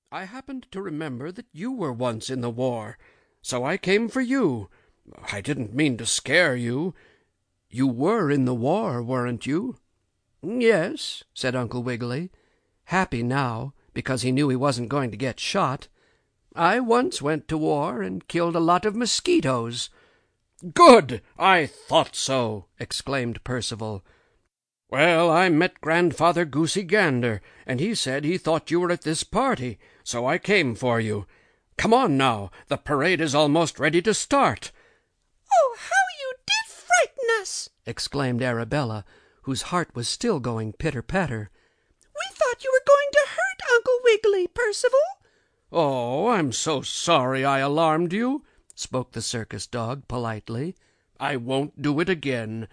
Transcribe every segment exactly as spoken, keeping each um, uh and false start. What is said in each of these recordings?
I happened to remember that you were once in the war, so I came for you. I didn't mean to scare you. You were in the war, weren't you?" "Yes," said Uncle Wiggily, happy now because he knew he wasn't going to get shot. "I once went to war and killed a lot of mosquitoes." "Good! I thought so!" exclaimed Percival. "Well, I met Grandfather Goosey Gander, and he said he thought you were at this party, so I came for you. Come on now, the parade is almost ready to start." "Oh, how you did frighten us!" exclaimed Arabella, whose heart was still going pitter-patter. "We thought you were going to hurt Uncle Wiggily, Percival." "Oh, I'm so sorry I alarmed you," spoke the circus dog politely. "I won't do it again."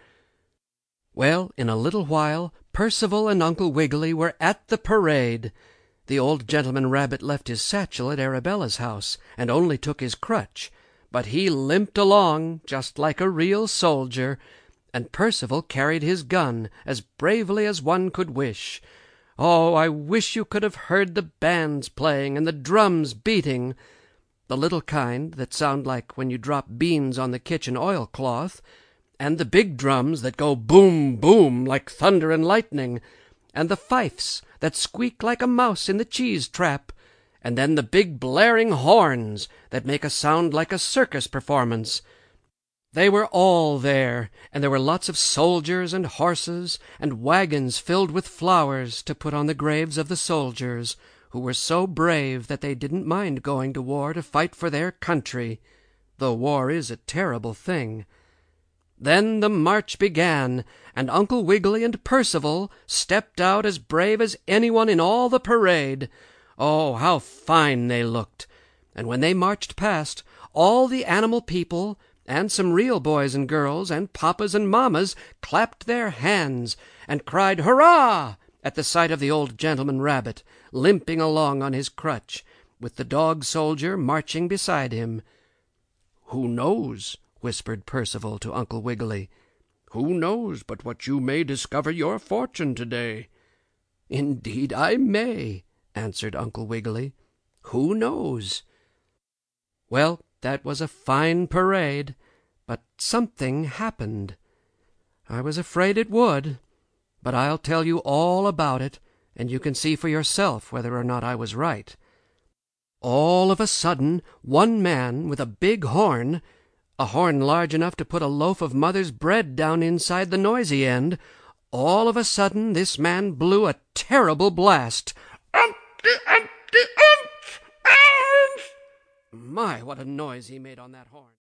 Well, in a little while Percival and Uncle Wiggily were at the parade. The old gentleman rabbit left his satchel at Arabella's house, and only took his crutch, but he limped along just like a real soldier, and Percival carried his gun as bravely as one could wish. Oh, I wish you could have heard the bands playing and the drums beating, the little kind that sound like when you drop beans on the kitchen oilcloth, and the big drums that go boom, boom like thunder and lightning, and the fifes that squeak like a mouse in the cheese trap, and then the big blaring horns that make a sound like a circus performance. They were all there, and there were lots of soldiers and horses and wagons filled with flowers to put on the graves of the soldiers, who were so brave that they didn't mind going to war to fight for their country, though war is a terrible thing. Then the march began, and Uncle Wiggily and Percival stepped out as brave as anyone in all the parade. Oh, how fine they looked! And when they marched past, all the animal people, and some real boys and girls, and papas and mammas, clapped their hands and cried hurrah at the sight of the old gentleman rabbit, limping along on his crutch, with the dog soldier marching beside him. "Who knows?" whispered Percival to Uncle Wiggily. "Who knows but what you may discover your fortune today?" "Indeed I may," answered Uncle Wiggily. "Who knows?" Well, that was a fine parade, but something happened. I was afraid it would, but I'll tell you all about it, and you can see for yourself whether or not I was right. All of a sudden, one man with a big horn, a horn large enough to put a loaf of mother's bread down inside the noisy end, all of a sudden this man blew a terrible blast. "Umpty, umpty, umph! Umph!" My, what a noise he made on that horn!